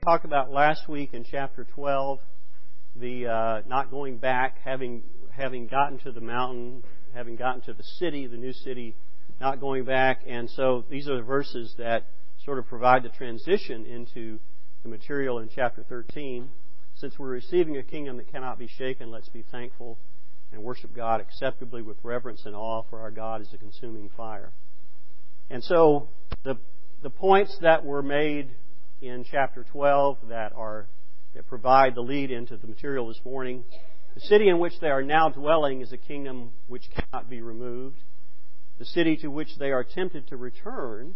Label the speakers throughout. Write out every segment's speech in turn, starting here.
Speaker 1: talked about last week in chapter 12, the not going back, having gotten to the mountain, having gotten to the city, the new city, not going back. And so these are the verses that sort of provide the transition into the material in chapter 13. Since we're receiving a kingdom that cannot be shaken, let's be thankful and worship God acceptably with reverence and awe, for our God is a consuming fire. And so the points that were made in chapter 12 that provide the lead into the material this morning: the city in which they are now dwelling is a kingdom which cannot be removed. The city to which they are tempted to return,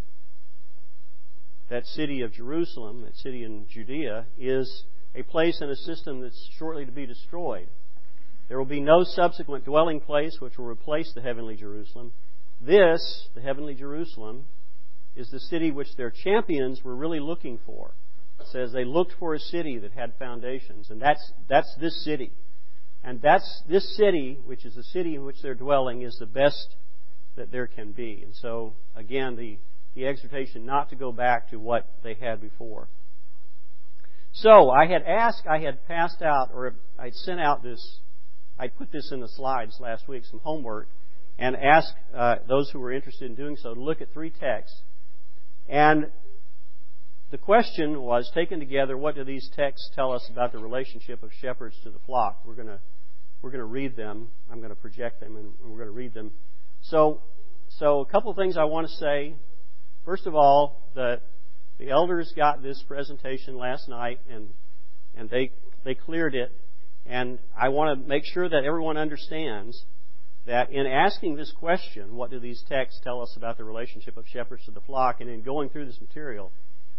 Speaker 1: that city of Jerusalem, that city in Judea, is a place and a system that's shortly to be destroyed. There will be no subsequent dwelling place which will replace the heavenly Jerusalem. This, the heavenly Jerusalem, is the city which their champions were really looking for. It says they looked for a city that had foundations, and that's this city. And this city, which is the city in which they're dwelling, is the best that there can be. And so, again, the exhortation not to go back to what they had before. So, I had passed out, or I'd sent out this, I put this in the slides last week, some homework, and asked those who were interested in doing so to look at 3 texts. And the question was, taken together, what do these texts tell us about the relationship of shepherds to the flock? We're going to read them. I'm going to project them, and we're going to read them. So a couple of things I want to say. First of all, the elders got this presentation last night, and they cleared it. And I want to make sure that everyone understands that in asking this question, what do these texts tell us about the relationship of shepherds to the flock, and in going through this material,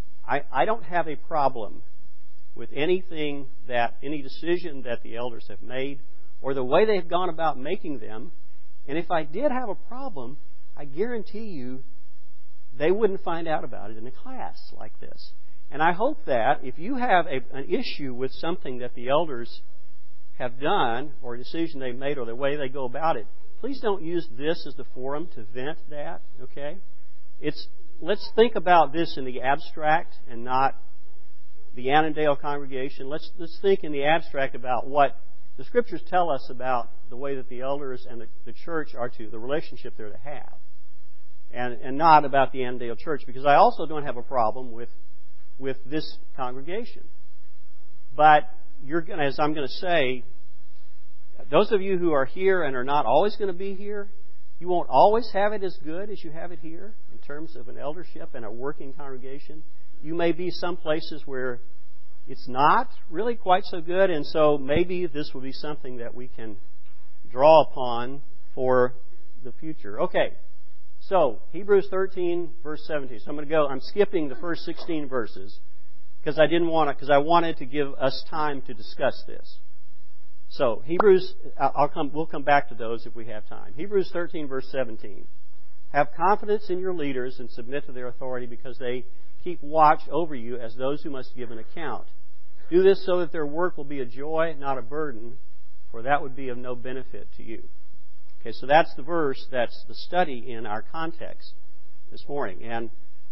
Speaker 1: I don't have a problem with any decision that the elders have made or the way they've gone about making them. And if I did have a problem, I guarantee you they wouldn't find out about it in a class like this. And I hope that if you have an issue with something that the elders have done, or a decision they've made, or the way they go about it, please don't use this as the forum to vent that, okay? Let's think about this in the abstract and not the Annandale congregation. Let's think in the abstract about what the Scriptures tell us about the way that the elders and the church are the relationship they're to have. And not about the Annandale church, because I also don't have a problem with this congregation. But as I'm going to say, those of you who are here and are not always going to be here, you won't always have it as good as you have it here in terms of an eldership and a working congregation. You may be some places where it's not really quite so good, and so maybe this will be something that we can draw upon for the future. Okay, so Hebrews 13, verse 17. So I'm skipping the first 16 verses because I wanted to give us time to discuss this. So Hebrews, we'll come back to those if we have time. Hebrews 13, verse 17. Have confidence in your leaders and submit to their authority, because they keep watch over you as those who must give an account. Do this so that their work will be a joy, not a burden, for that would be of no benefit to you. Okay, so that's the verse, that's the study in our context this morning. And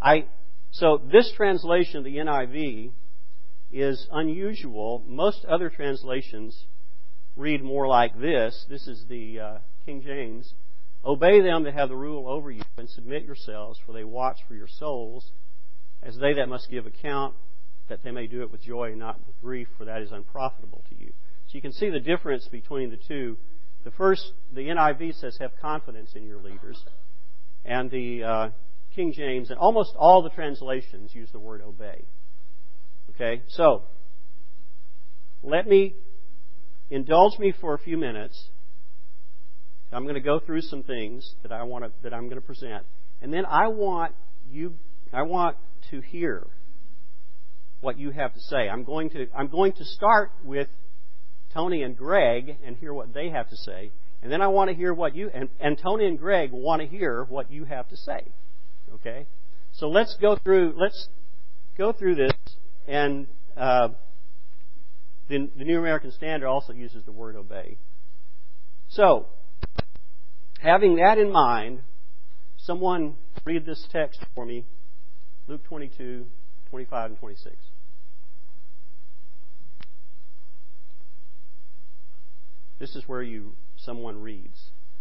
Speaker 1: so this translation of the NIV is unusual. Most other translations read more like this. This is the King James. Obey them that have the rule over you, and submit yourselves, for they watch for your souls, as they that must give account, that they may do it with joy and not with grief, for that is unprofitable to you. So you can see the difference between the two. The NIV says, have confidence in your leaders. And the King James, and almost all the translations use the word obey. Okay, so indulge me for a few minutes. I'm going to go through some things that I'm going to present, and then I want to hear what you have to say. I'm going to start with Tony and Greg and hear what they have to say, and then I want to hear what you and Tony and Greg want to hear what you have to say. Okay, so let's go through this, and the New American Standard also uses the word obey. So, having that in mind, someone read this text for me, Luke 22, 25 and 26. This is where someone reads.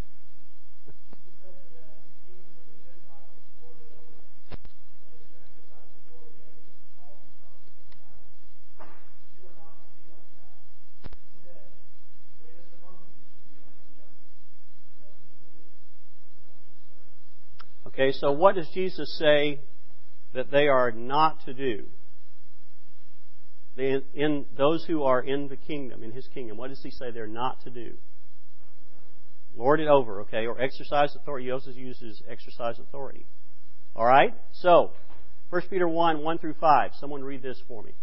Speaker 1: Okay, so what does Jesus say that they are not to do? In those who are in the kingdom, in His kingdom, what does He say they're not to do? Lord it over, okay, or exercise authority. He also uses exercise authority. All right? So, 1 Peter 1, 1 through 5. Someone read this for me.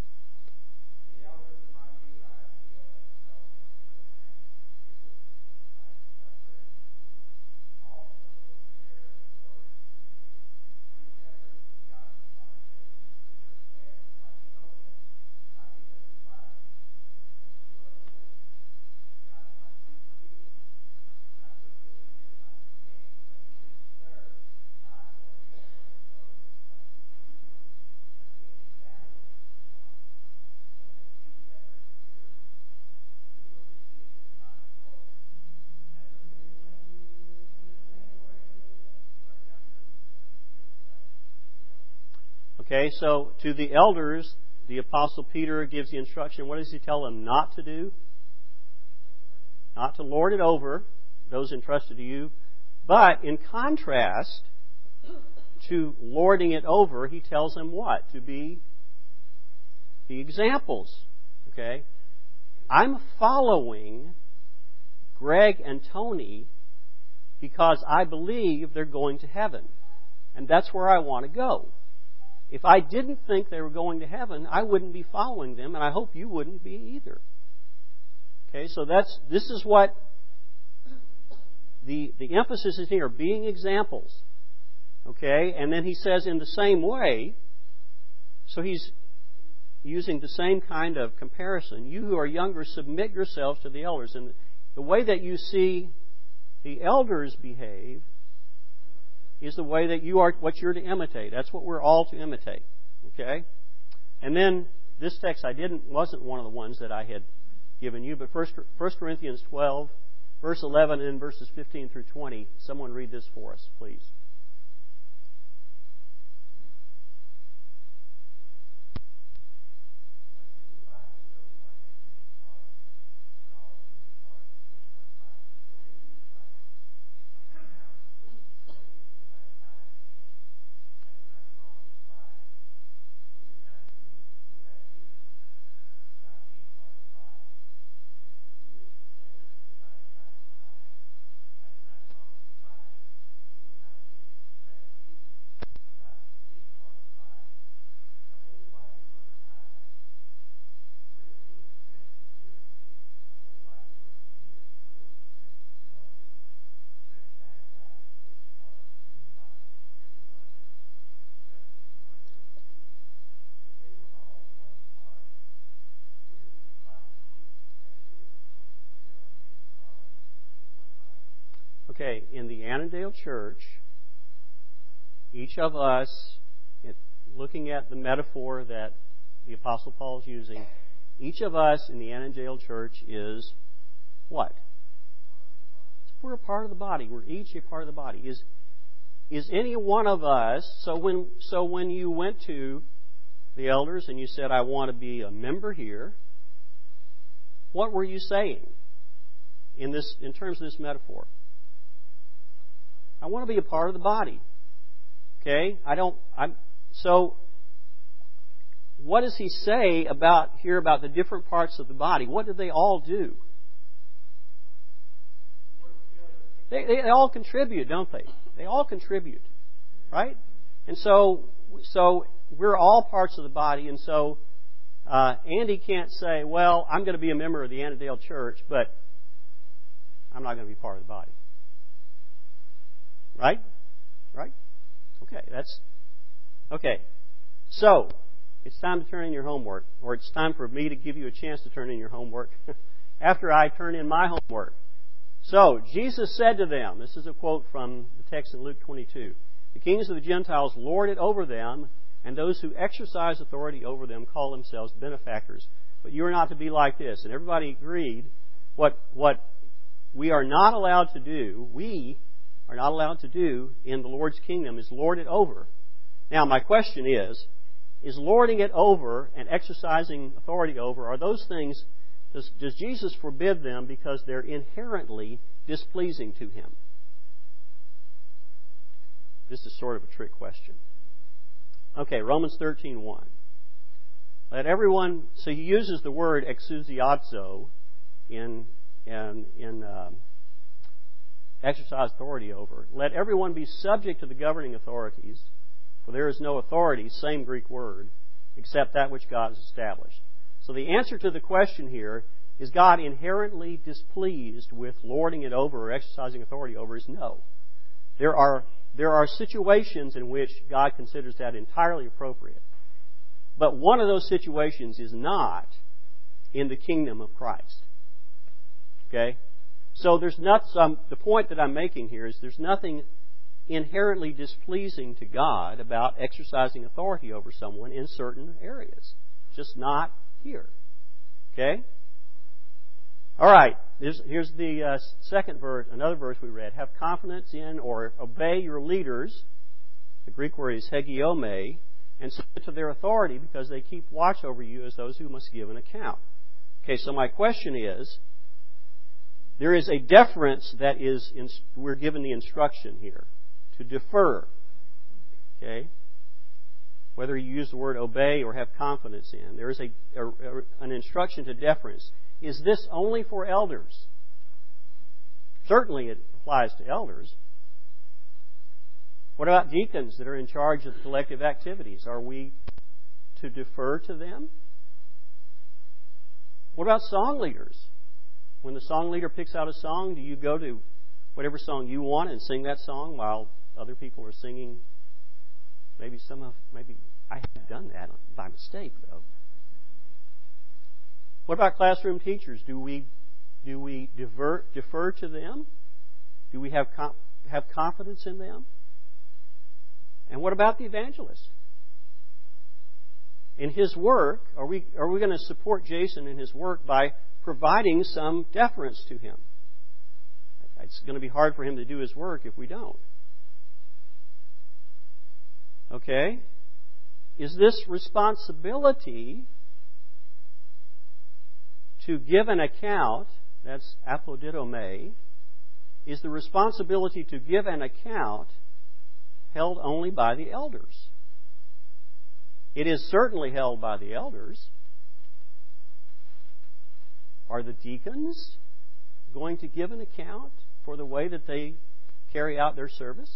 Speaker 1: Okay, so to the elders, the Apostle Peter gives the instruction. What does he tell them not to do? Not to lord it over those entrusted to you. But in contrast to lording it over, he tells them what? To be the examples. Okay? I'm following Greg and Tony because I believe they're going to heaven. And that's where I want to go. If I didn't think they were going to heaven, I wouldn't be following them, and I hope you wouldn't be either. Okay, so this is what the emphasis is here, being examples. Okay, and then he says in the same way, so he's using the same kind of comparison. You who are younger, submit yourselves to the elders. And the way that you see the elders behave is the way that you are, what you're to imitate. That's what we're all to imitate. Okay? And then this text wasn't one of the ones that I had given you, but 1 Corinthians 12, verse 11, and verses 15 through 20. Someone read this for us, please. Okay, in the Annandale Church, each of us, looking at the metaphor that the Apostle Paul is using, each of us in the Annandale Church is what? We're a part of the body. We're each a part of the body. Is any one of us, so when you went to the elders and you said, I want to be a member here, what were you saying in terms of this metaphor? I want to be a part of the body. Okay? So, what does he say about the different parts of the body? What do they all do? They all contribute, don't they? They all contribute. Right? And so we're all parts of the body, and so Andy can't say, well, I'm going to be a member of the Annandale Church, but I'm not going to be part of the body. Right? Right? Okay. So, it's time to turn in your homework, or it's time for me to give you a chance to turn in your homework after I turn in my homework. So, Jesus said to them, this is a quote from the text in Luke 22, the kings of the Gentiles lord it over them, and those who exercise authority over them call themselves benefactors. But you are not to be like this. And everybody agreed what we are not allowed to do in the Lord's kingdom is lord it over. Now, my question is lording it over and exercising authority over, are those things, does Jesus forbid them because they're inherently displeasing to Him? This is sort of a trick question. Okay, Romans 13:1. Let everyone, so he uses the word exousiazo in exercise authority over. Let everyone be subject to the governing authorities, for there is no authority, same Greek word, except that which God has established. So the answer to the question here, is God inherently displeased with lording it over or exercising authority over, is no. There are situations in which God considers that entirely appropriate. But one of those situations is not in the kingdom of Christ. Okay? So the point that I'm making here is there's nothing inherently displeasing to God about exercising authority over someone in certain areas. Just not here. Okay? All right. Here's the second verse, another verse we read. Have confidence in or obey your leaders. The Greek word is hegiome, and submit to their authority because they keep watch over you as those who must give an account. Okay, so my question is, there is a deference that is, we're given the instruction here, to defer. Okay? Whether you use the word obey or have confidence in, there is an instruction to deference. Is this only for elders? Certainly it applies to elders. What about deacons that are in charge of collective activities? Are we to defer to them? What about song leaders? When the song leader picks out a song, do you go to whatever song you want and sing that song while other people are singing? Maybe I have done that by mistake, though. What about classroom teachers? Do we defer to them? Do we have confidence in them? And what about the evangelist? In his work, are we going to support Jason in his work by providing some deference to him? It's going to be hard for him to do his work if we don't. Okay? Is this responsibility to give an account, that's apoditome, is the responsibility to give an account held only by the elders? It is certainly held by the elders. Are the deacons going to give an account for the way that they carry out their service?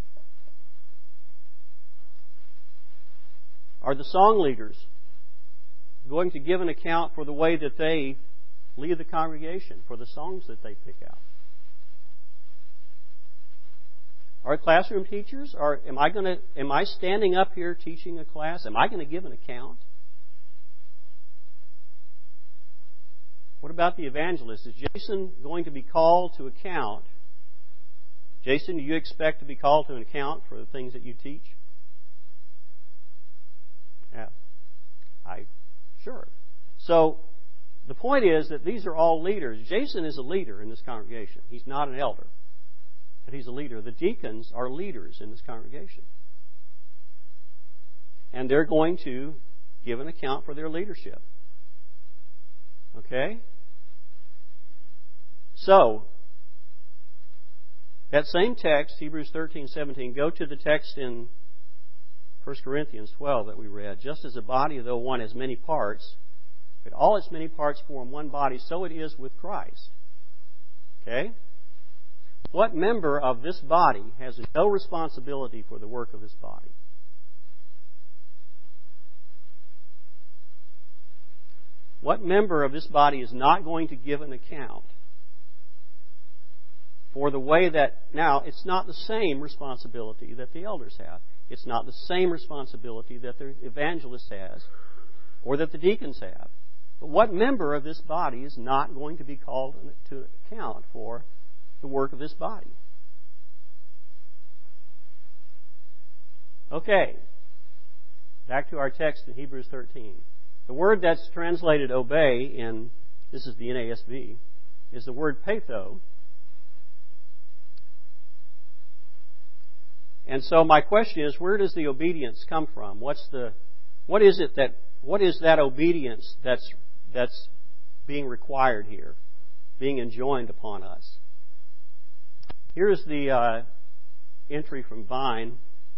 Speaker 1: Are the song leaders going to give an account for the way that they lead the congregation, for the songs that they pick out? Are classroom teachers? Am I standing up here teaching a class? Am I going to give an account? What about the evangelist? Is Jason going to be called to account? Jason, do you expect to be called to an account for the things that you teach? Yeah. Sure. So, the point is that these are all leaders. Jason is a leader in this congregation. He's not an elder, but he's a leader. The deacons are leaders in this congregation. And they're going to give an account for their leadership. Okay? So, that same text, Hebrews 13:17, go to the text in 1 Corinthians 12 that we read. Just as a body, though one has many parts, but all its many parts form one body, so it is with Christ. Okay? What member of this body has no responsibility for the work of this body? What member of this body is not going to give an account for the way that... Now, it's not the same responsibility that the elders have. It's not the same responsibility that the evangelist has or that the deacons have. But what member of this body is not going to be called to account for the work of this body? Okay. Back to our text in Hebrews 13. The word that's translated obey in, this is the NASB, is the word patho, And so my question is, where does the obedience come from? What is that obedience that's being required here, being enjoined upon us? Here's the entry from Vine's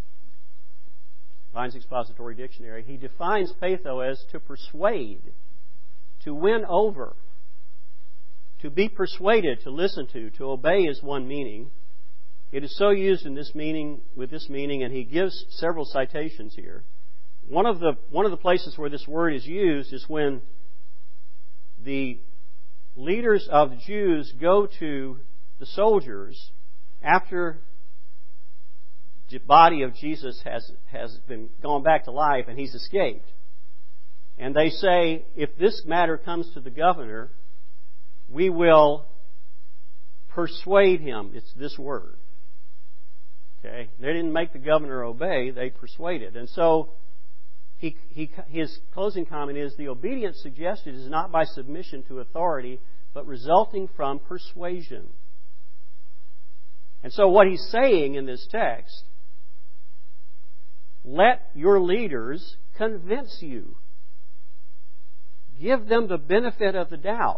Speaker 1: Expository Dictionary. He defines peitho as to persuade, to win over, to be persuaded, to listen to obey is one meaning. It is so used in this meaning, with this meaning, and he gives several citations here. One of the places where this word is used is when the leaders of the Jews go to the soldiers after the body of Jesus has been gone back to life and he's escaped. And they say, if this matter comes to the governor, we will persuade him. It's this word. Okay? They didn't make the governor obey, they persuaded. And so his closing comment is, the obedience suggested is not by submission to authority, but resulting from persuasion. And so what he's saying in this text, let your leaders convince you. Give them the benefit of the doubt.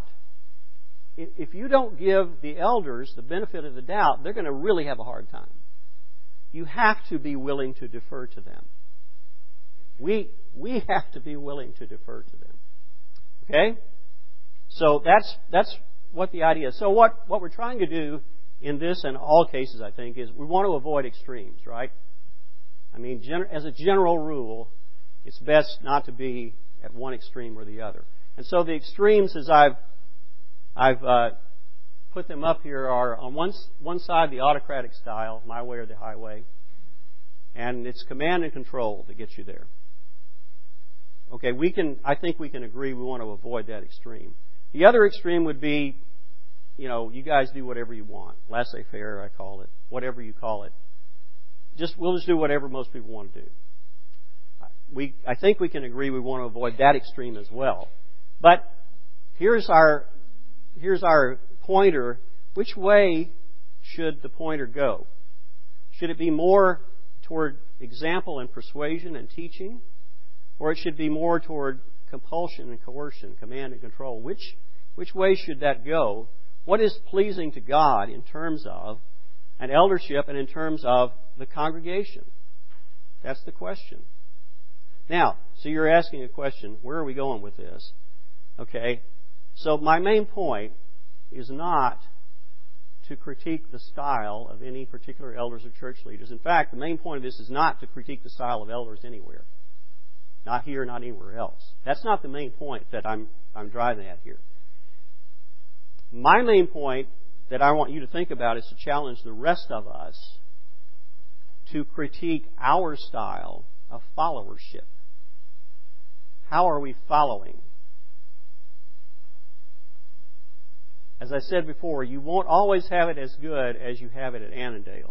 Speaker 1: If you don't give the elders the benefit of the doubt, they're going to really have a hard time. You have to be willing to defer to them. We have to be willing to defer to them. Okay? So that's what the idea is. So what we're trying to do in this and all cases, I think, is we want to avoid extremes, right? I mean, as a general rule, it's best not to be at one extreme or the other. And so the extremes, as I've put them up here, are on one side the autocratic style, my way or the highway, and it's command and control that gets you there. Okay, I think we can agree we want to avoid that extreme. The other extreme would be, you guys do whatever you want. Laissez-faire, I call it. Whatever you call it. We'll just do whatever most people want to do. I think we can agree we want to avoid that extreme as well. But here's our pointer. Which way should the pointer go? Should it be more toward example and persuasion and teaching? Or it should be more toward compulsion and coercion, command and control? Which way should that go? What is pleasing to God in terms of an eldership and in terms of the congregation? That's the question. Now, so you're asking a question, where are we going with this? Okay, so my main point is not to critique the style of any particular elders or church leaders. In fact, the main point of this is not to critique the style of elders anywhere. Not here, not anywhere else. That's not the main point that I'm driving at here. My main point that I want you to think about is to challenge the rest of us to critique our style of followership. How are we following? As I said before, you won't always have it as good as you have it at Annandale.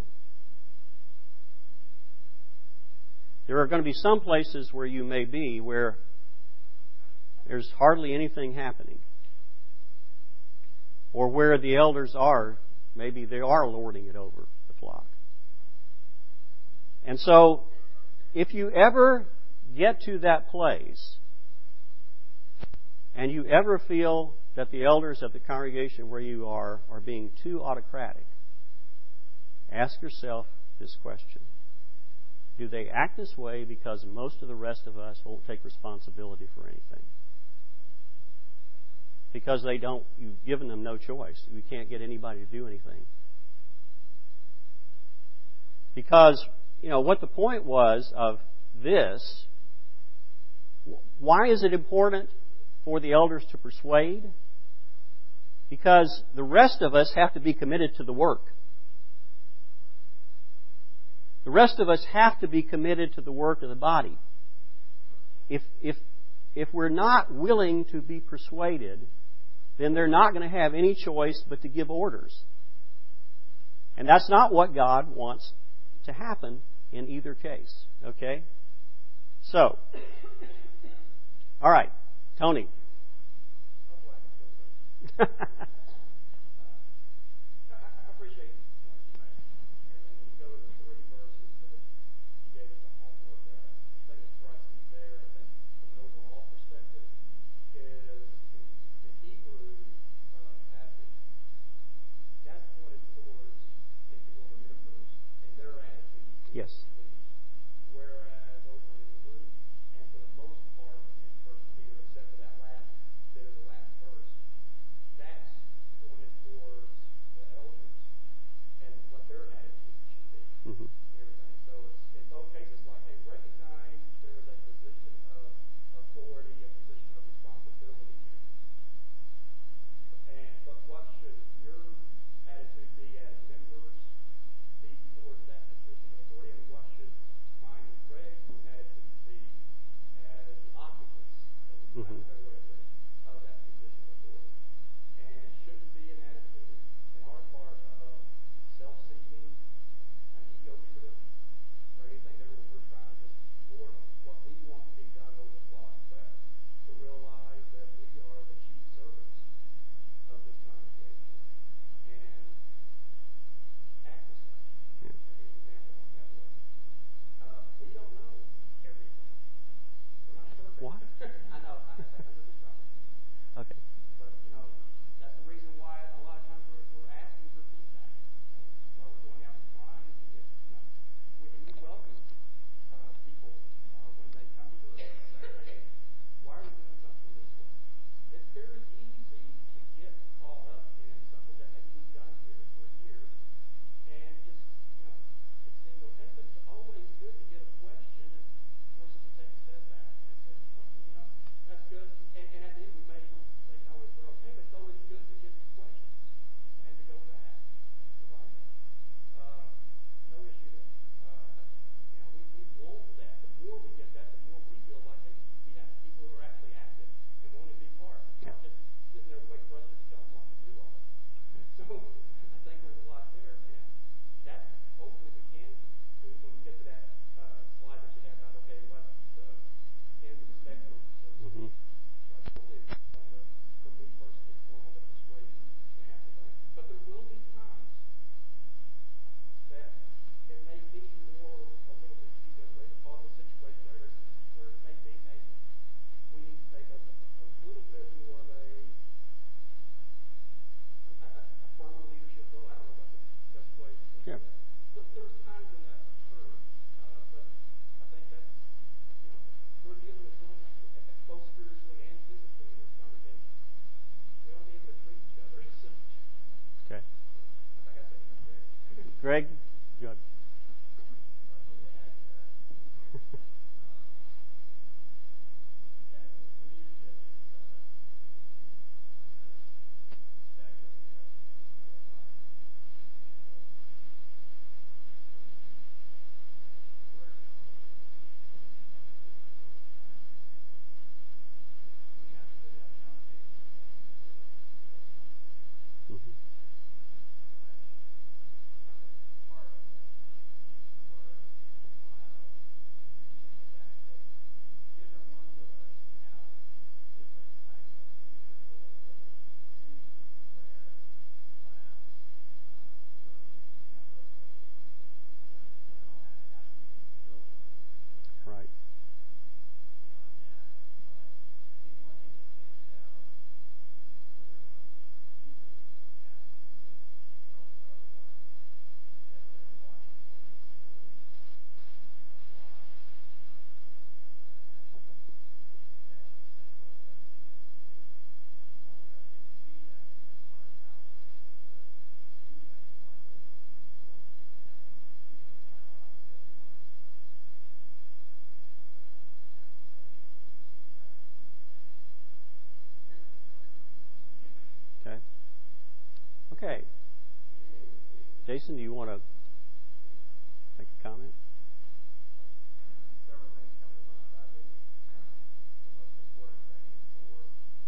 Speaker 1: There are going to be some places where you may be where there's hardly anything happening. Or where the elders are, maybe they are lording it over the flock. And so, if you ever get to that place, and you ever feel that the elders of the congregation where you are being too autocratic, ask yourself this question. Do they act this way because most of the rest of us won't take responsibility for anything? Because you've given them no choice. You can't get anybody to do anything. Because, what the point was of this, why is it important for the elders to persuade? Because the rest of us have to be committed to the work. The rest of us have to be committed to the work of the body. If we're not willing to be persuaded, then they're not going to have any choice but to give orders. And that's not what God wants to happen in either case. Okay? So, all right, Tony.
Speaker 2: I appreciate the points you make. When you go to the 3 verses that
Speaker 1: Greg? You want- Right. Okay. Okay. Jason, do you want to make a comment?
Speaker 2: Several things come to mind. I think the most important thing for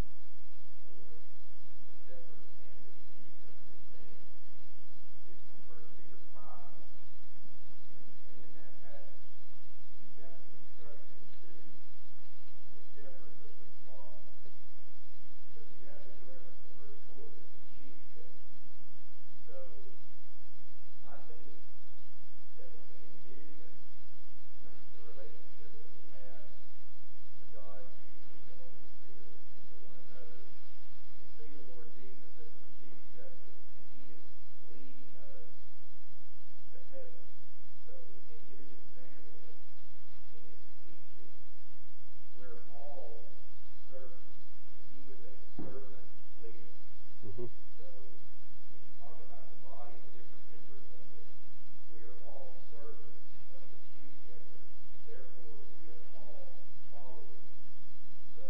Speaker 2: the shepherd and the sheep to understand is from 1 Peter 5. And in that passage, he's got some instruction to the shepherds of the flock. Because you have this reference in verse 4 to the chief shepherd. So I think that when we envision the relationship that we have to God, Jesus, the Holy Spirit, and to one another, we see the Lord Jesus as the chief shepherd, and He is leading us to heaven. So in His example, in His teaching, we're all servants. He was a servant leader.
Speaker 1: Mm-hmm.
Speaker 2: So when you talk about the body and the different members of it, we are all servants of the chief shepherd. Therefore, we are all followers. So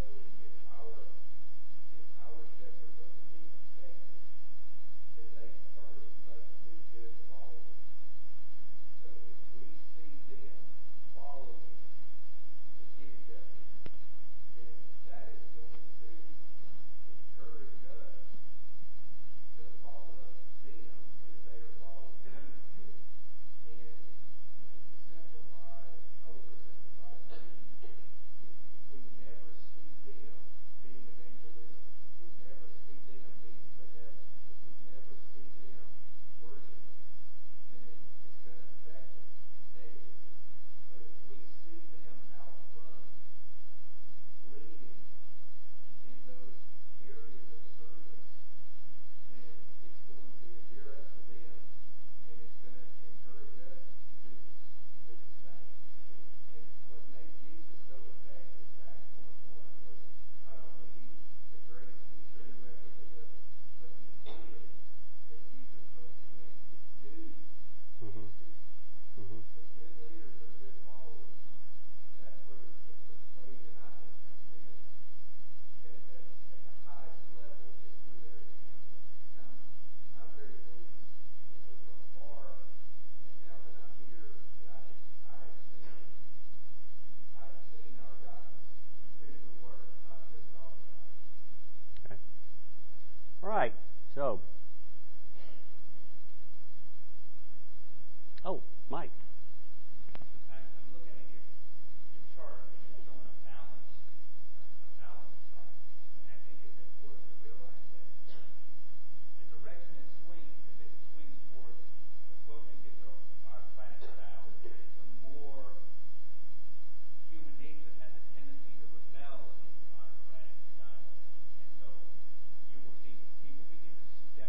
Speaker 2: if our shepherds are to be effective, then they first must be good followers. So if we see them following the chief shepherd, then that is going to encourage us to follow them if they are following him. And to simplify, oversimplify it, if we never see them being evangelistic, if we never see them being benevolent, if we never see them worshiping, then it's going to affect us negatively. But if we see them out front leading in those areas of service, then it's going to endear us to them, and it's going to encourage us to do the same. And what made Jesus so effective in Acts 1:1 was not only he was the greatest teacher who ever lived, but he did as Jesus wrote to him to do.
Speaker 1: Mm-hmm. Mm-hmm.
Speaker 2: So good leaders are good followers. That's where the persuasion, I think, comes in at the highest level, is through their example. And I'm very pleased, from afar, and now that I'm here, that I have seen our God do the work, not just talk about it.
Speaker 1: Okay. All right. So. Oh, Mike.
Speaker 3: I'm looking at your chart, and it's showing a balance chart. And I think it's important to realize that the direction it swings, if it swings towards the closer you get to autocratic style, the more human nature has a tendency to rebel against the autocratic style. And so you will see people begin to step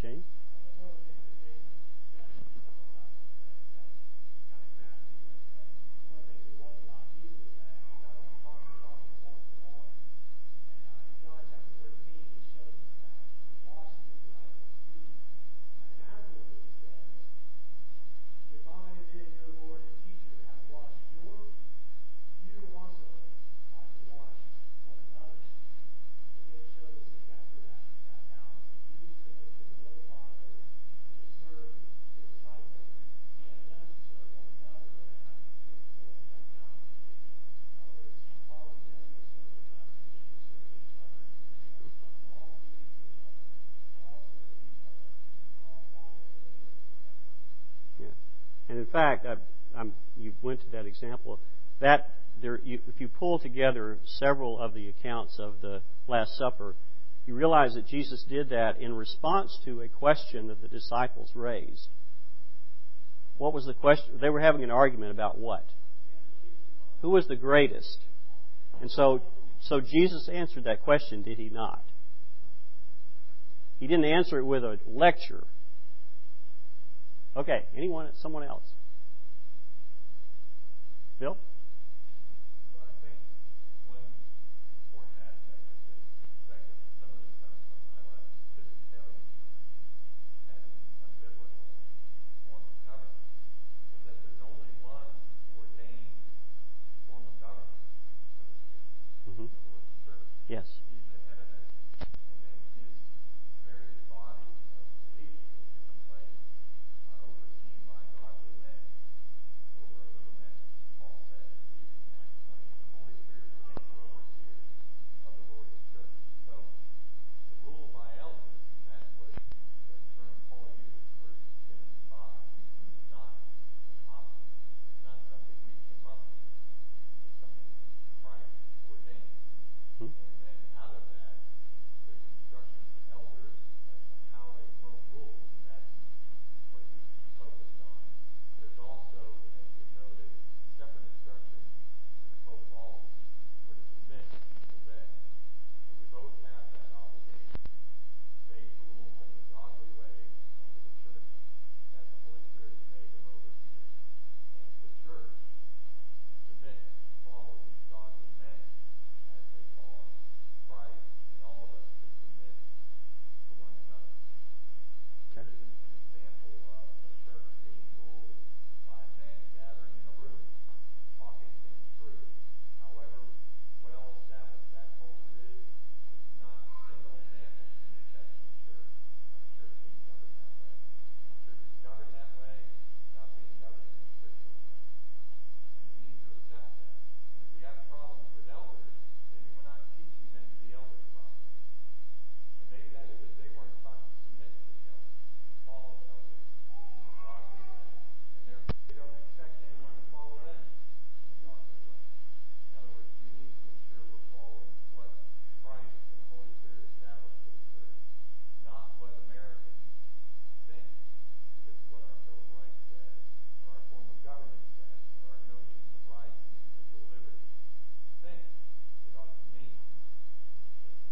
Speaker 1: James?
Speaker 3: One of the things that Jason said in several lessons that kind of grabbed me was that one of the things it was about Jesus that he not only talked the talk but walked the walk. And in John chapter 13, he shows us that he washes his disciples' feet. And then afterwards he says, "If I then, your Lord and teacher, have washed your feet, you also ought to wash one another's feet." Again, it shows us exactly that balance. That he submitted to the will of the Father, and he served his disciples, and he had them to serve one another. And I think the role of that balance. The elders following him will serve us, and we should be serving each other and submitting us. But we're all feeding each other, we're all serving each other, we're all following the leader together.
Speaker 1: Yeah. And in fact, you went to that example. If you pull together several of the accounts of the Last Supper, you realize that Jesus did that in response to a question that the disciples raised. What was the question? They were having an argument about what? Who was the greatest? And so Jesus answered that question, did he not? He didn't answer it with a lecture. Okay, someone else? Bill?
Speaker 2: Well, I think one important aspect of this, in fact, some of this comes from I left Episcopalian as an unbiblical form of government, is that there's only one ordained form of government, so to speak,
Speaker 1: Mm-hmm.
Speaker 2: the Lord's church.
Speaker 1: Yes.
Speaker 2: He's the head of it, and then his various bodies of believers in different places are overseen by godly men, over whom, as Paul said in Acts 20, the Holy Spirit has made you overseers of the Lord's church. So the rule by elders, and that's what the term Paul uses in 1 Timothy 5, is not an option. It's not something we came up with. It's something Christ ordained.
Speaker 1: Hmm?
Speaker 2: And then out of that, there's instruction for elders as to how they quote rules, and that's what you focused on. There's also, as you've noted, a separate instruction for the quote followers, for to submit, obey. So we both have that obligation. Obey to rule in the godly way over the church as the Holy Spirit has made them overseers. And the church submit, follow these godly men as they follow Christ, and all of us to submit to one another. There isn't an example of the church being ruled by men gathering in a room, talking things through. However well established that culture is, there's not a single example in the New Testament church of a church being governed that way. The church is governed that way, it's not being governed in a scriptural way. And we need to accept that. And if we have problems with elders, maybe we're not teaching men to be elders properly. And maybe that's because they weren't taught to submit to the elders and follow elders in a godly way. And therefore they don't expect anyone to follow them in a godly way. In other words, we need to ensure we're following what Christ and the Holy Spirit established for the church, not what Americans think, because of what our Bill of Rights says, or our form of government says, or our notions of rights and individual liberty think it ought to mean in the church.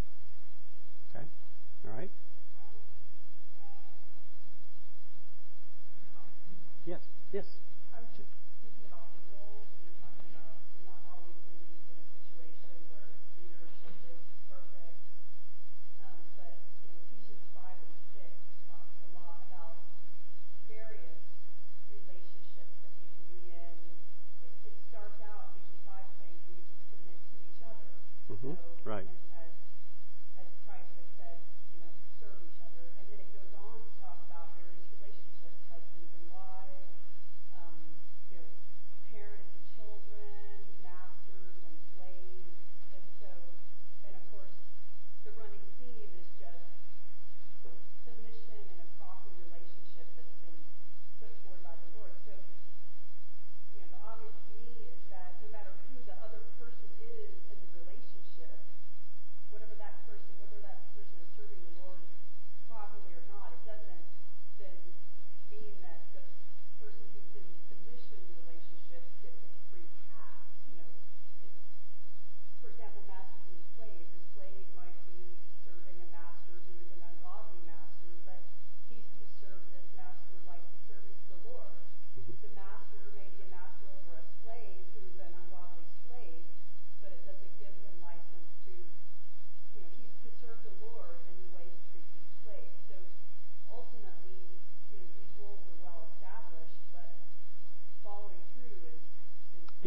Speaker 1: Okay. All right. Yes. Yes.
Speaker 4: I was just thinking about the roles. You're talking about you're not always going to be in a situation where leadership is perfect. But Ephesians 5 and 6 talks a lot about various relationships that you can be in. It starts out Ephesians 5 saying we need to submit to each other.
Speaker 1: Mm-hmm. Right.
Speaker 4: And as Christ has said, serve each other. And then it goes on to talk about various relationships, husbands and wives,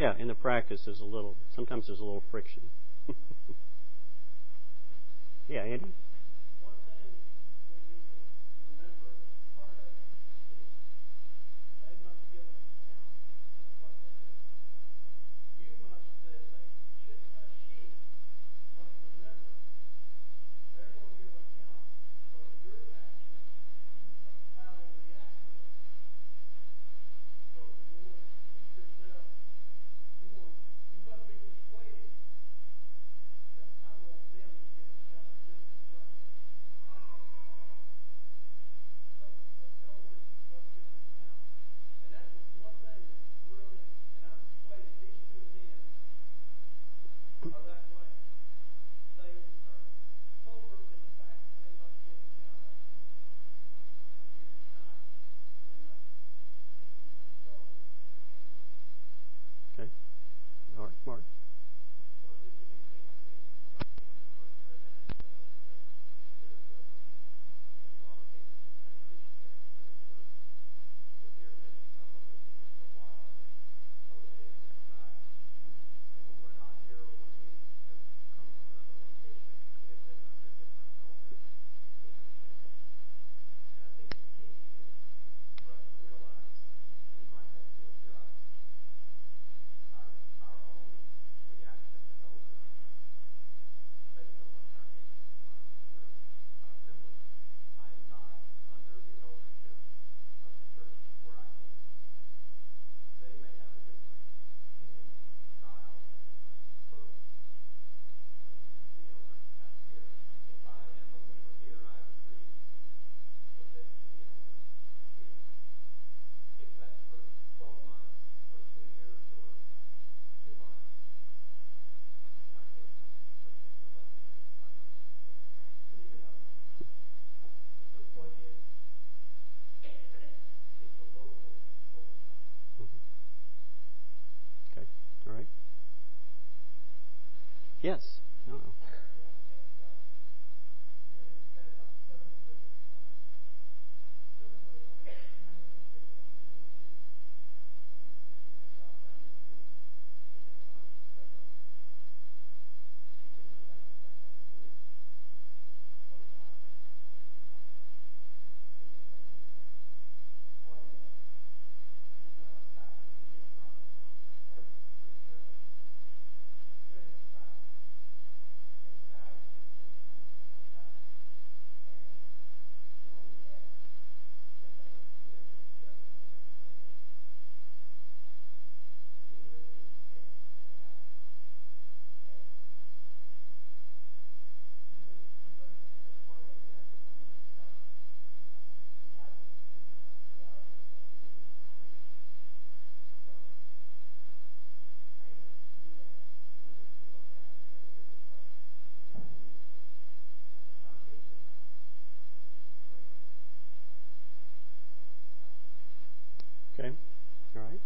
Speaker 1: Yeah, in the practice, sometimes there's a little friction. Yeah, Andy?
Speaker 3: One thing we need to remember as part of it is they must give an account of what they do. You must, as a sheep, must remember they're going to give account for your actions of how they react to it. So you want to keep yourself, you must be persuaded that I want them to give account just as much as I'm going to give account. So the elders must give an account. And that was one thing that really, and I'm persuaded these two men are that way. They are sober in the fact that they must give account of it. If you're not taking control of it.
Speaker 1: Okay. All right, Mark.
Speaker 2: One of the unique things to me about being in North Carolina is that there's in a lot of cases it's transitionary period where the deer may come up with us for a while and go away and come back. And when we're not here or when we have come from another location, we have been under different elders and leadership. And I think the key is for us to realize we might have to adjust our own reaction to elders based on what congregation we're members. I am not under the eldership of the church where I came from. They may have a different opinion, a different style, a different approach than the elders have here. If I am a member here, I have agreed to submit to the elders here. If that's for 12 months or 2 years or 2 months, in our case, for Mr. Lester, I don't know. The point is, it's a local oversight.
Speaker 1: Mm-hmm. Okay. All right. Yes. No. Okay. All right.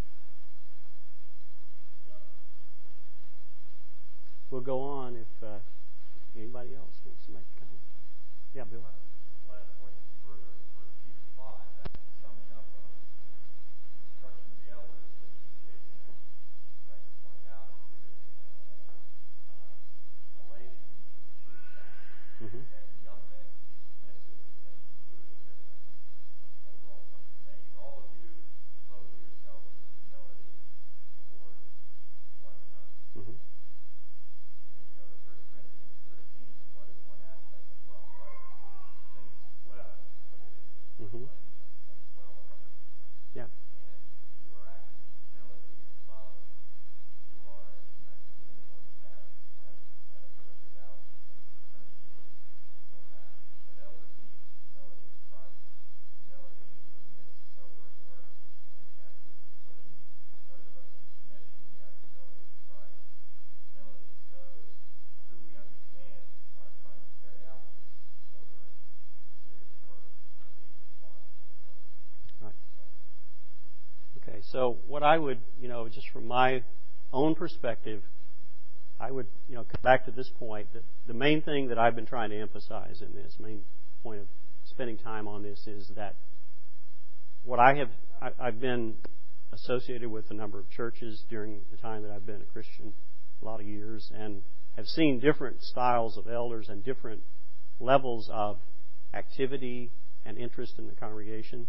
Speaker 1: We'll go on if anybody else wants to make a comment. Yeah, Bill.
Speaker 3: Last point further in 1 Peter 5, that's summing up instruction of the elders that Jason rightly pointed out is given in Galatians, the chief chapter,
Speaker 1: Mm-hmm.
Speaker 3: and the young men to be submissive, and then concluded with an overall summary, making all of you clothe yourselves with humility toward one another.
Speaker 1: Mm-hmm.
Speaker 3: And then you go to 1 Corinthians 13, and what is one aspect of love? Well, think well, put it in
Speaker 1: Mm-hmm.
Speaker 3: think well of other people.
Speaker 1: Yeah.
Speaker 3: And you are acting in humility and love. You are, I think, going to have benefit of the doubt and eternity will have. But elders need humility of Christ, humility in doing this sobering work, which Andy accurately put it. Those of us in submission, we have humility of Christ, humility of those who we understand are trying to carry out this sobering and serious work of being responsible for those.
Speaker 1: Right. Okay. So what I would, just from my own perspective, I would, come back to this point. That the main thing that I've been trying to emphasize in this, main point of spending time on this, is that what I've been associated with a number of churches during the time that I've been a Christian, a lot of years, and have seen different styles of elders and different levels of activity and interest in the congregation.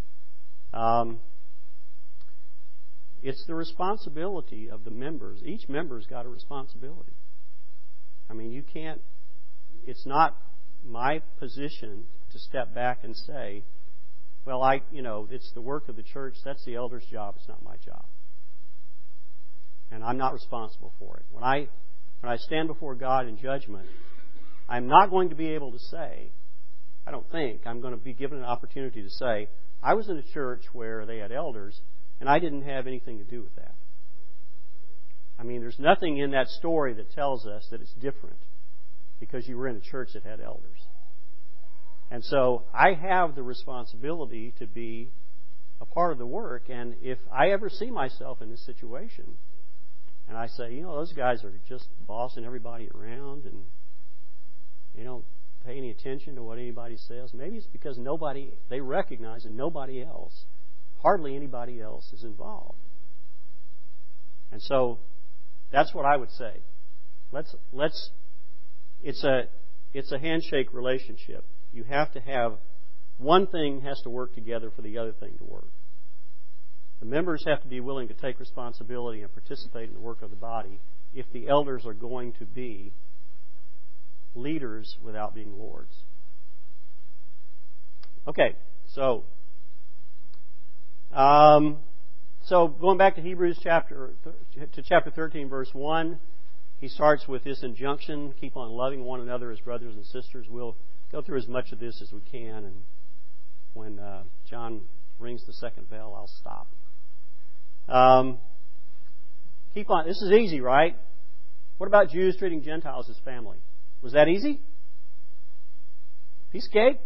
Speaker 1: It's the responsibility of the members. Each member's got a responsibility. I mean, you can't, it's not my position to step back and say, well, it's the work of the church, that's the elder's job, it's not my job. And I'm not responsible for it. When I stand before God in judgment, I'm not going to be able to say, I don't think, I'm going to be given an opportunity to say, I was in a church where they had elders, and I didn't have anything to do with that. I mean, there's nothing in that story that tells us that it's different because you were in a church that had elders. And so I have the responsibility to be a part of the work, and if I ever see myself in this situation, and I say, those guys are just bossing everybody around, and they don't pay any attention to what anybody says, maybe it's because they recognize that nobody else, hardly anybody else, is involved. And so that's what I would say. It's a handshake relationship. You have to have, one thing has to work together for the other thing to work. The members have to be willing to take responsibility and participate in the work of the body if the elders are going to be leaders without being lords. Okay, so going back to Hebrews chapter 13, verse 1, he starts with this injunction, keep on loving one another as brothers and sisters. We'll go through as much of this as we can, and when John rings the second bell, I'll stop. Keep on. This is easy, right? What about Jews treating Gentiles as family? Was that easy? Piece of cake?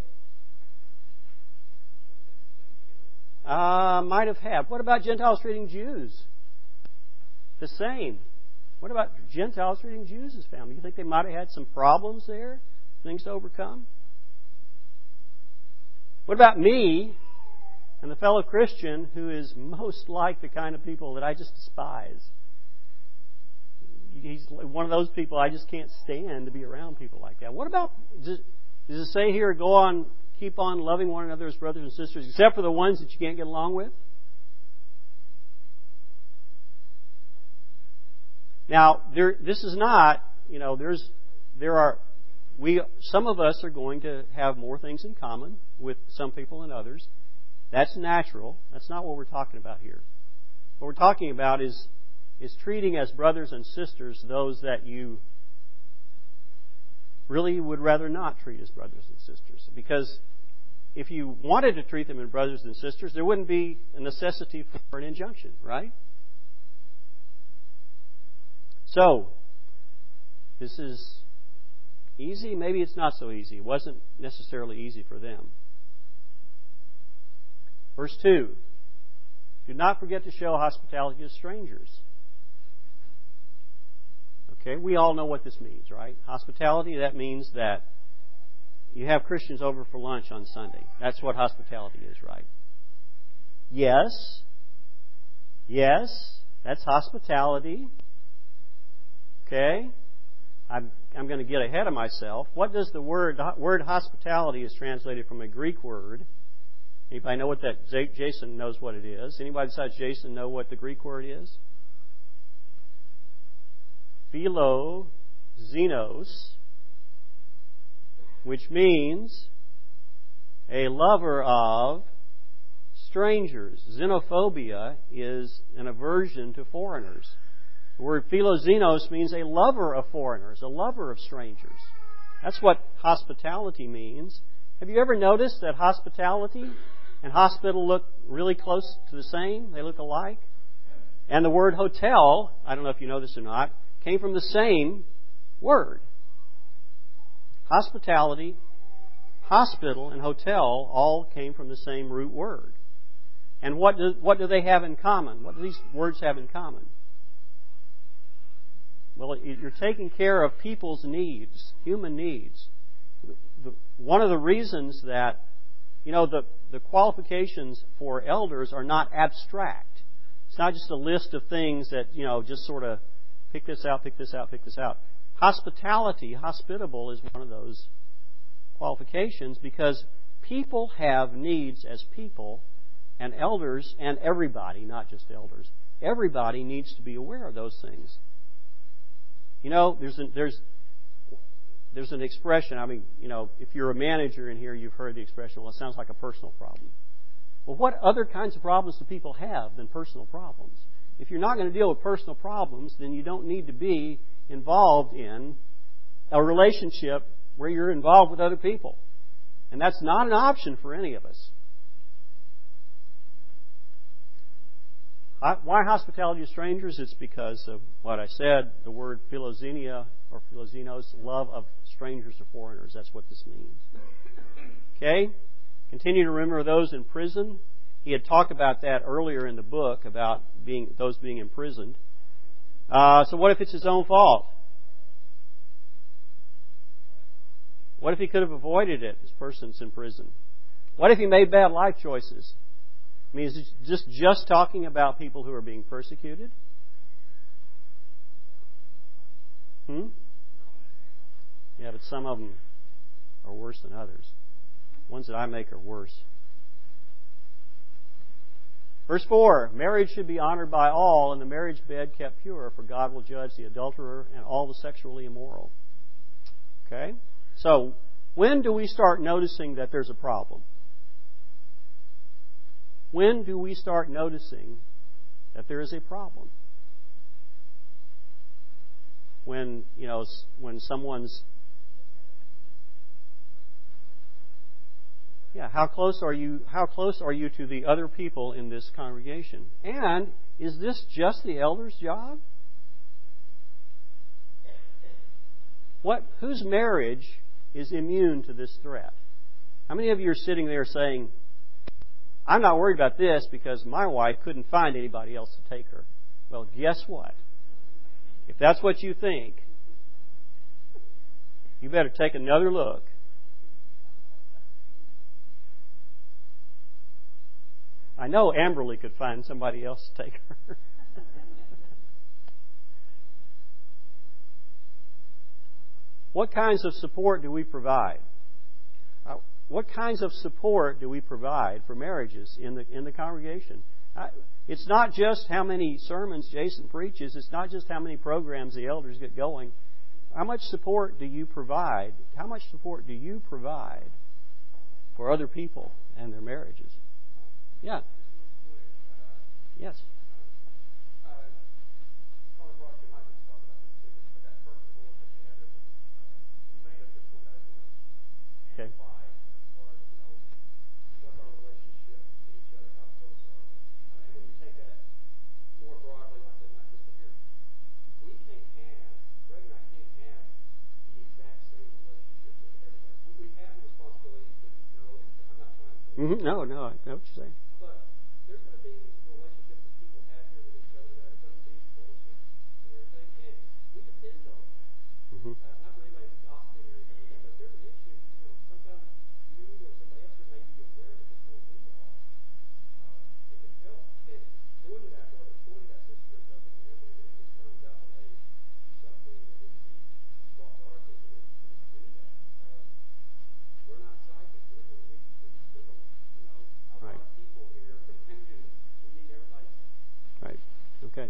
Speaker 1: Might have had. What about Gentiles treating Jews? The same. What about Gentiles treating Jews as family? You think they might have had some problems there? Things to overcome? What about me and the fellow Christian who is most like the kind of people that I just despise? He's one of those people I just can't stand to be around people like that. What about, does it say here, keep on loving one another as brothers and sisters, except for the ones that you can't get along with? Now, this is not, some of us are going to have more things in common with some people than others. That's natural. That's not what we're talking about here. What we're talking about is treating as brothers and sisters those that you really would rather not treat as brothers and sisters. Because if you wanted to treat them as brothers and sisters, there wouldn't be a necessity for an injunction, right? So, this is easy. Maybe it's not so easy. It wasn't necessarily easy for them. Verse 2. Do not forget to show hospitality to strangers. Okay, we all know what this means, right? Hospitality, that means that you have Christians over for lunch on Sunday. That's what hospitality is, right? Yes, that's hospitality. Okay? I'm going to get ahead of myself. What does the word hospitality is translated from a Greek word? Anybody know what that? Jason knows what it is. Anybody besides Jason know what the Greek word is? Philoxenos, which means a lover of strangers. Xenophobia is an aversion to foreigners. The word philoxenos means a lover of foreigners, a lover of strangers. That's what hospitality means. Have you ever noticed that hospitality and hospital look really close to the same? They look alike. And the word hotel, I don't know if you know this or not, came from the same word. Hospitality, hospital, and hotel all came from the same root word. And what do they have in common? What do these words have in common? Well, you're taking care of people's needs, human needs. One of the reasons that, the qualifications for elders are not abstract. It's not just a list of things that, just sort of pick this out, pick this out, pick this out. Hospitality, hospitable, is one of those qualifications because people have needs as people, and elders, and everybody, not just elders, everybody needs to be aware of those things. There's an expression. If you're a manager in here, you've heard the expression, well, it sounds like a personal problem. Well, what other kinds of problems do people have than personal problems? If you're not going to deal with personal problems, then you don't need to be involved in a relationship where you're involved with other people. And that's not an option for any of us. Why hospitality to strangers? It's because of what I said, the word philoxenia or philoxenos, love of strangers or foreigners. That's what this means. Okay? Continue to remember those in prison. He had talked about that earlier in the book, about those being imprisoned. So what if it's his own fault? What if he could have avoided it, this person's in prison? What if he made bad life choices? Is it just talking about people who are being persecuted? Yeah, but some of them are worse than others. Ones that I make are worse. Verse 4, marriage should be honored by all, and the marriage bed kept pure, for God will judge the adulterer and all the sexually immoral. Okay? So, when do we start noticing that there's a problem? When do we start noticing that there is a problem? When someone's... Yeah, how close are you to the other people in this congregation? And is this just the elder's job? Whose marriage is immune to this threat? How many of you are sitting there saying, I'm not worried about this because my wife couldn't find anybody else to take her? Well, guess what? If that's what you think, you better take another look. I know Amberly could find somebody else to take her. What kinds of support do we provide? What kinds of support do we provide for marriages in the congregation? It's not just how many sermons Jason preaches. It's not just how many programs the elders get going. How much support do you provide? How much support do you provide for other people and their marriages? Yeah. Yes. Okay. No, I know what you're saying.
Speaker 2: But there's going to be relationships that people have here with each other that are going to be closer and everything, and we depend on that. Not for anybody gossiping or anything like that, but if there's an issue, sometimes you or somebody else may be aware of it before we are. It can help. And going to that brother, going to that sister or something, and when it comes up, and hey, something that needs to be brought to our attention, is do that. We're not psychic. There's a lot of people here, and we need everybody.
Speaker 1: Right. Okay.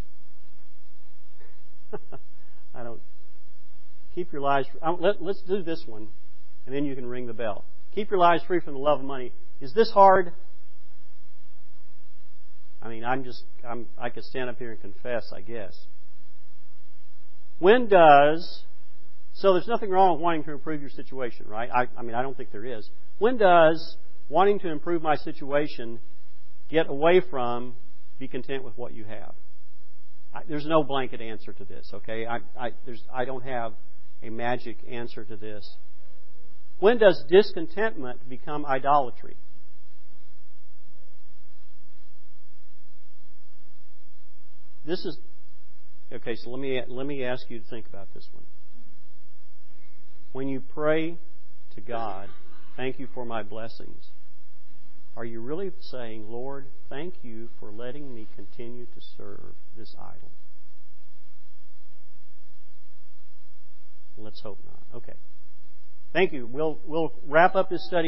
Speaker 1: I don't. Keep your lives. Let's do this one, and then you can ring the bell. Keep your lives free from the love of money. Is this hard? I could stand up here and confess, I guess. So there's nothing wrong with wanting to improve your situation, right? I don't think there is. When does wanting to improve my situation get away from be content with what you have? There's no blanket answer to this, okay? I don't have a magic answer to this. When does discontentment become idolatry? This is okay. So let me ask you to think about this one. When you pray to God, thank you for my blessings, are you really saying, Lord, thank you for letting letting me continue to serve this idol? Let's hope not. Okay. Thank you. We'll wrap up this study